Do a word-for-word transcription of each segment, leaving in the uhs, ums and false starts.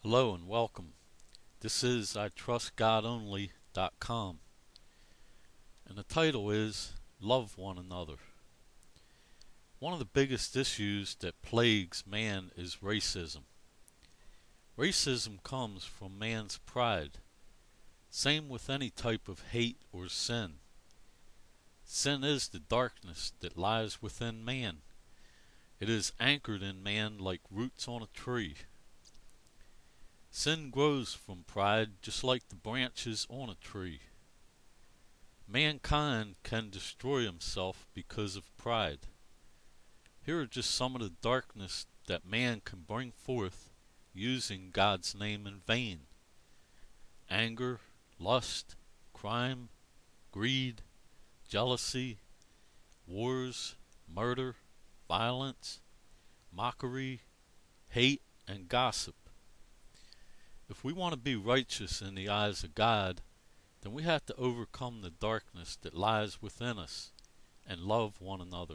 Hello and welcome. This is I Trust God Only dot com, and the title is Love One Another. One of the biggest issues that plagues man is racism. Racism comes from man's pride. Same with any type of hate or sin. Sin is the darkness that lies within man. It is anchored in man like roots on a tree. Sin grows from pride just like the branches on a tree. Mankind can destroy himself because of pride. Here are just some of the darkness that man can bring forth using God's name in vain. Anger, lust, crime, greed, jealousy, wars, murder, violence, mockery, hate, and gossip. If we want to be righteous in the eyes of God, then we have to overcome the darkness that lies within us and love one another.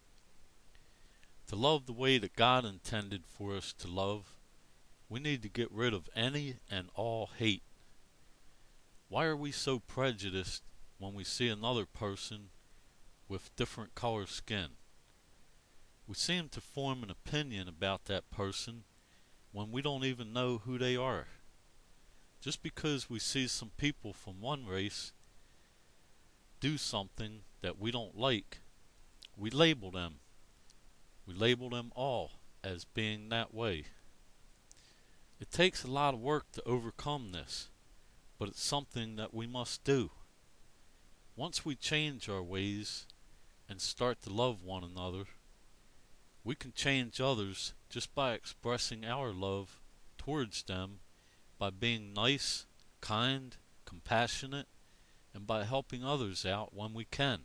To love the way that God intended for us to love, we need to get rid of any and all hate. Why are we so prejudiced when we see another person with different color skin? We seem to form an opinion about that person when we don't even know who they are. Just because we see some people from one race do something that we don't like, we label them. We label them all as being that way. It takes a lot of work to overcome this, but it's something that we must do. Once we change our ways and start to love one another, we can change others just by expressing our love towards them, by being nice, kind, compassionate, and by helping others out when we can.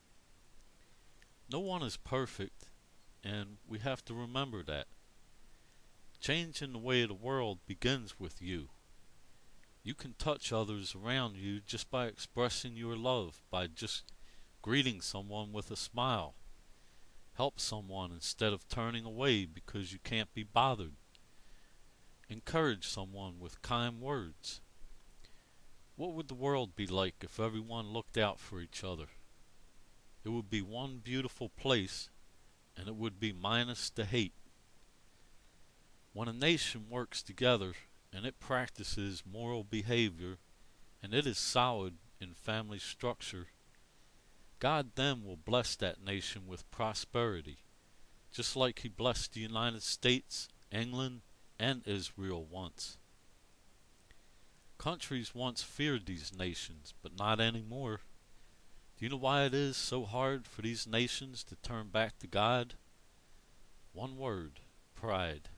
No one is perfect, and we have to remember that. Changing the way of the world begins with you. You can touch others around you just by expressing your love, by just greeting someone with a smile. Help someone instead of turning away because you can't be bothered. Encourage someone with kind words. What would the world be like if everyone looked out for each other? It would be one beautiful place, and it would be minus the hate. When a nation works together and it practices moral behavior and it is solid in family structure, God then will bless that nation with prosperity, just like He blessed the United States, England, and Israel once. Countries once feared these nations, but not anymore. Do you know why it is so hard for these nations to turn back to God? One word: pride.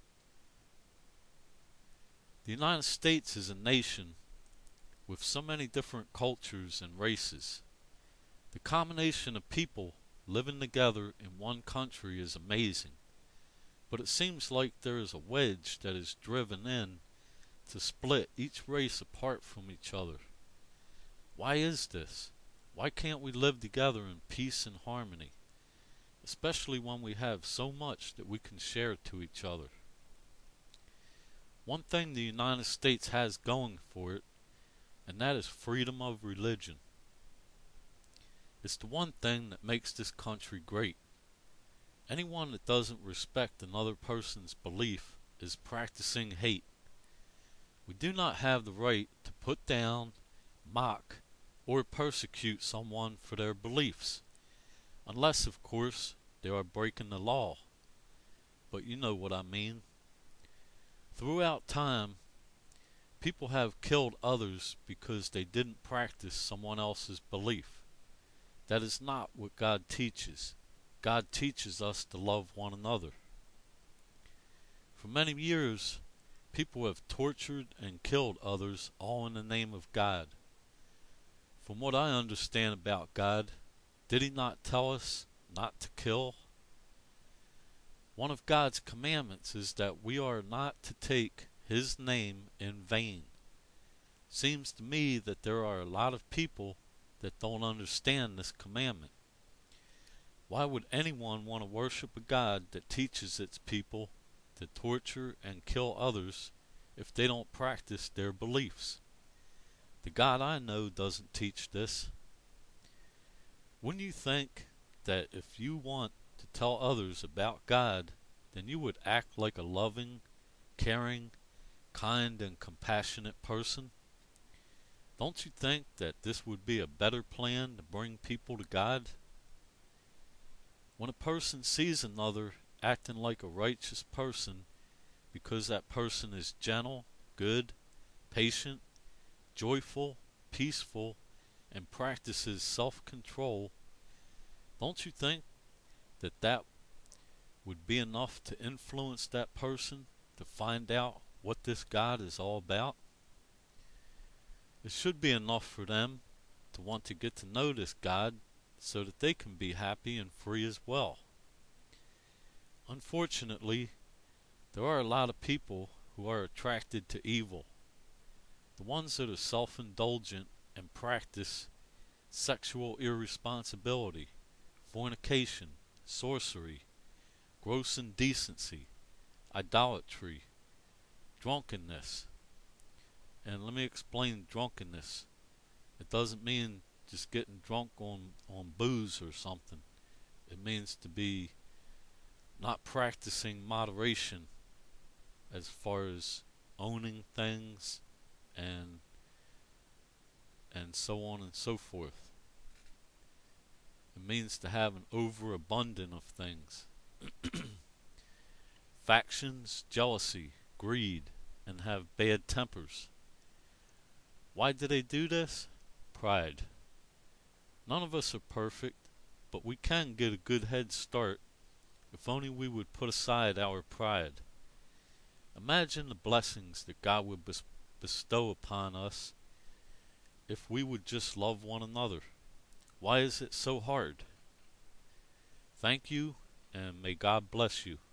The United States is a nation with so many different cultures and races. The combination of people living together in one country is amazing, but it seems like there is a wedge that is driven in to split each race apart from each other. Why is this? Why can't we live together in peace and harmony, especially when we have so much that we can share to each other? One thing the United States has going for it, and that is freedom of religion. It's the one thing that makes this country great. Anyone that doesn't respect another person's belief is practicing hate. We do not have the right to put down, mock, or persecute someone for their beliefs, unless, of course, they are breaking the law. But you know what I mean. Throughout time, people have killed others because they didn't practice someone else's belief. That is not what God teaches. God teaches us to love one another. For many years, people have tortured and killed others all in the name of God. From what I understand about God, did He not tell us not to kill? One of God's commandments is that we are not to take His name in vain. Seems to me that there are a lot of people that don't understand this commandment. Why would anyone want to worship a God that teaches its people to torture and kill others if they don't practice their beliefs. The God I know doesn't teach this. Wouldn't you think that if you want to tell others about God, then you would act like a loving, caring, kind, and compassionate person? Don't you think that this would be a better plan to bring people to God? When a person sees another acting like a righteous person because that person is gentle, good, patient, joyful, peaceful, and practices self-control, don't you think that that would be enough to influence that person to find out what this God is all about? It should be enough for them to want to get to know this God so that they can be happy and free as well. Unfortunately, there are a lot of people who are attracted to evil. The ones that are self-indulgent and practice sexual irresponsibility, fornication, sorcery, gross indecency, idolatry, drunkenness. And let me explain drunkenness. It doesn't mean just getting drunk on, on booze or something. It means to be not practicing moderation as far as owning things and and so on and so forth. It means to have an overabundance of things. Factions, jealousy, greed, and have bad tempers. Why do they do this? Pride. None of us are perfect, but we can get a good head start if only we would put aside our pride. Imagine the blessings that God would bestow upon us if we would just love one another. Why is it so hard? Thank you, and may God bless you.